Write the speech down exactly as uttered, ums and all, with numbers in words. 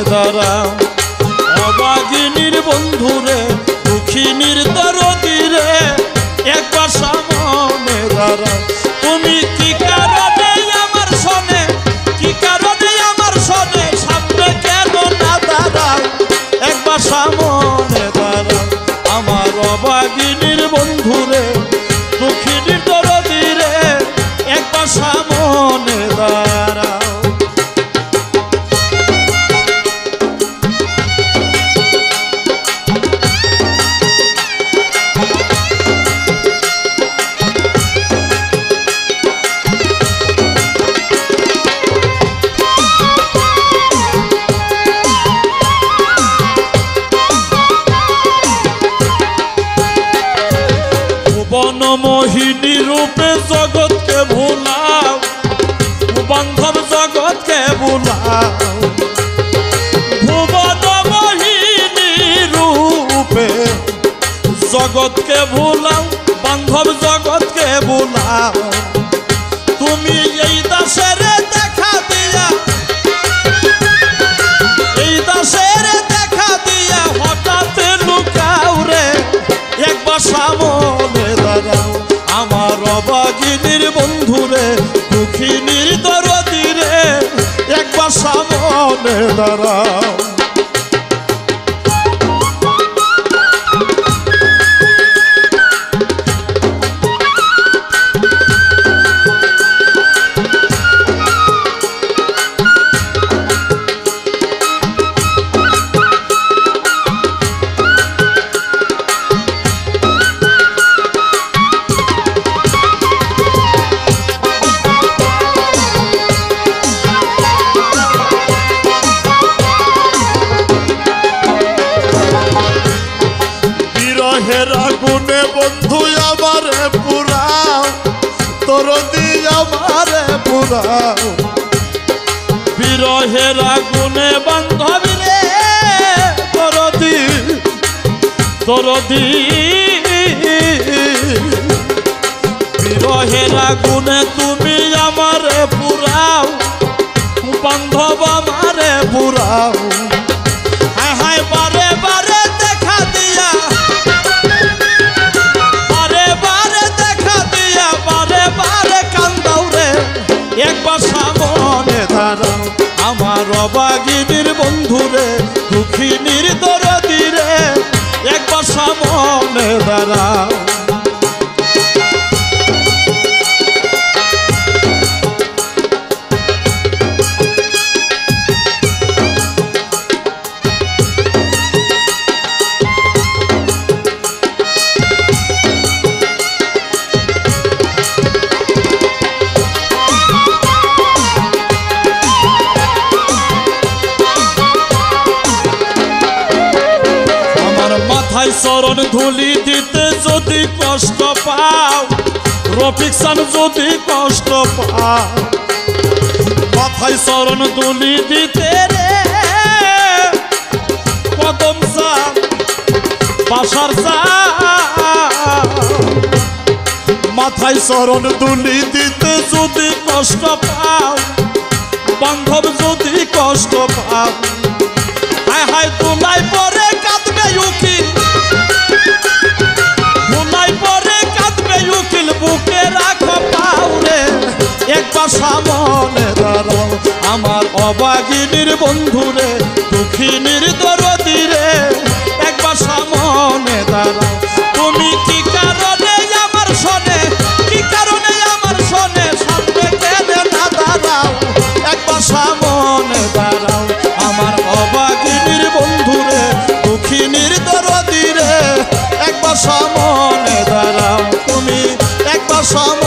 দাঁড়াও অভাগিনীর বন্ধুরে দুঃখিনীর দরদিরে একবার সামনে দাঁড়াও তুমি কি কারণে আমার শোনে কি কারণে আমার শোনে সামনে কেন না দাঁড়াও একবার সামনে দাঁড়াও আমার অভাগিনীর বন্ধুরে দুঃখিনীর দরদিরে একবার সামনে দাঁড়াও মোহিনী রূপে জগৎকে ভুলাও বান্ধব জগৎকে ভুলাও ভুবন মোহিনী রূপে জগৎকে ভুলাও বান্ধব জগৎকে ভুলাও তুমি এই দাসের দেখা দিয়া এই দাসের দেখা দিয়া হঠাৎ লুকাও রে একবার সামনে দাঁড়াও আমার অভাগিনীর বন্ধুরে দুঃখিনীর দরদিরে একবার সামনে দাঁড়াও গুনে বন্ধু আমারে পুরাও তোর দিয়ে আমারে পুরাও বিরহের আগুনে বান্ধবী রে তোর দি তোর দি বিরহের আগুনে তুমি আমারে পুরাও বান্ধব আমারে পুরাও হায় হায় বারে বারে দেখা দিয়া একবার সামনে দাঁড়াও আমার অভাগিনীর বন্ধুরে দুঃখিনীর দরদিরে একবার সামনে দাঁড়াও চরণ ধুলি দিতে যদি কষ্ট পাও রফিক সান যদি কষ্ট পাও মাথায় চরণ ধুলি দিতে রে কদম সান বাসার মাথায় চরণ ধুলি দিতে যদি কষ্ট পাও বান্ধব যদি কষ্ট পাও হায় হায় তোলাই পরে কাঁদবে উকিল বুকে রাখো পাউরে একবার সামনে দাঁড়াও আমার অভাগিনীর বন্ধুরে দুঃখিনীর দরদিরে একবার সামনে দাঁড়াও তুমি কি কারণে আমার শোনে কি কারণে আমার শোনে সামনে কেনে না দাঁড়াও একবার সামনে দাঁড়াও আমার অভাগিনীর বন্ধুরে দুঃখিনীর দরদিরে একবার সামনে দাঁড়াও তুমি একবার সামনে